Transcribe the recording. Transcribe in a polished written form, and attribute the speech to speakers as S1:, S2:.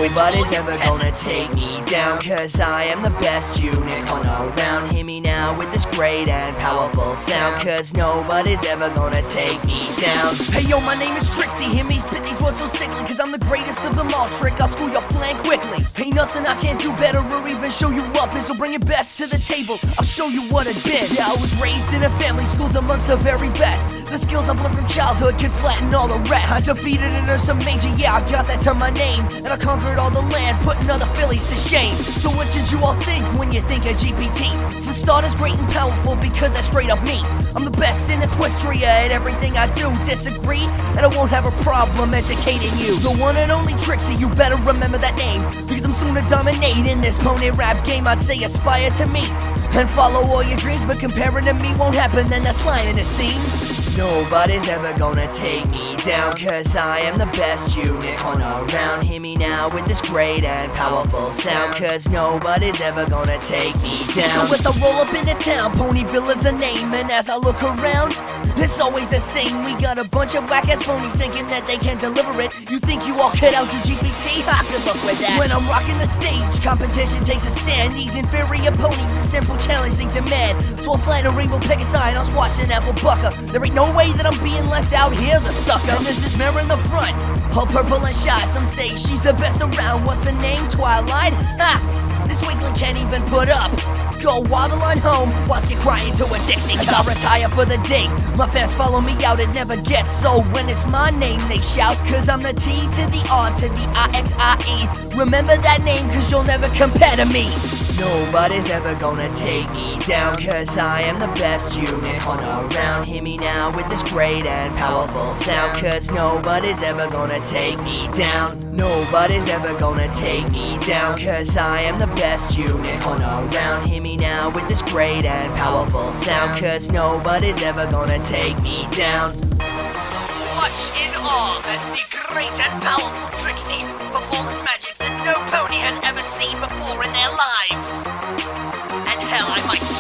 S1: Nobody's ever gonna take me down, cause I am the best unicorn around. Hear me now with this great and powerful sound, cause nobody's ever gonna take me down.
S2: Hey yo, my name is Trixie, hear me spit these words so sickly, cause I'm the greatest of them all. Trick, I'll screw your flank quickly. Ain't nothing I can't do better or even show you up, and so bring your best to the table, I'll show you what I've been. Yeah, I was raised in a family schooled amongst the very best. The skills I've learned from childhood can flatten all the rest. I defeated an Ursa Major, yeah, I got that to my name, and I conquered all the land, putting other Phillies to shame. So what should you all think when you think of GPT? For starters, great and powerful because that's straight up me. I'm the best in Equestria at everything I do. Disagree, and I won't have a problem educating you. The one and only Trixie, you better remember that name, because I'm soon to dominate in this pony rap game. I'd say aspire to me and follow all your dreams, but comparing to me won't happen, then that's lying it seems.
S1: Nobody's ever gonna take me down, cause I am the best unicorn around. Hear me now with this great and powerful sound, cause nobody's ever gonna take me down.
S2: So as I roll up into town, Ponyville is a name, and as I look around, it's always the same. We got a bunch of whack-ass ponies thinking that they can deliver it. You think you all could outdo GPT? Ha, good luck with that. When I'm rocking the stage, competition takes a stand. These inferior ponies, a simple challenge they demand. So I'll fly a rainbow Pegasi and I'll squash an apple bucker. There ain't no way that I'm being left out here, the sucker. And there's this mirror in the front, all purple and shy. Some say she's the best around. What's the name? Twilight? Ha! This weakling can't even put up. Go waddle on home whilst you're crying to a Dixie cup. As I retire for the day, my fans follow me out, it never gets old. When it's my name they shout, cause I'm the T to the R to the I-X-I-E. Remember that name cause you'll never compare to me.
S1: Nobody's ever gonna take me down, cause I am the best unicorn around. Hear me now with this great and powerful sound, cause nobody's ever gonna take me down. Nobody's ever gonna take me down, cause I am the best unicorn around. Hear me now with this great and powerful sound, cause nobody's ever gonna take me down.
S2: Watch in awe as the great and powerful Trixie performs magic that no pony has ever seen before in their lives. And hell, I might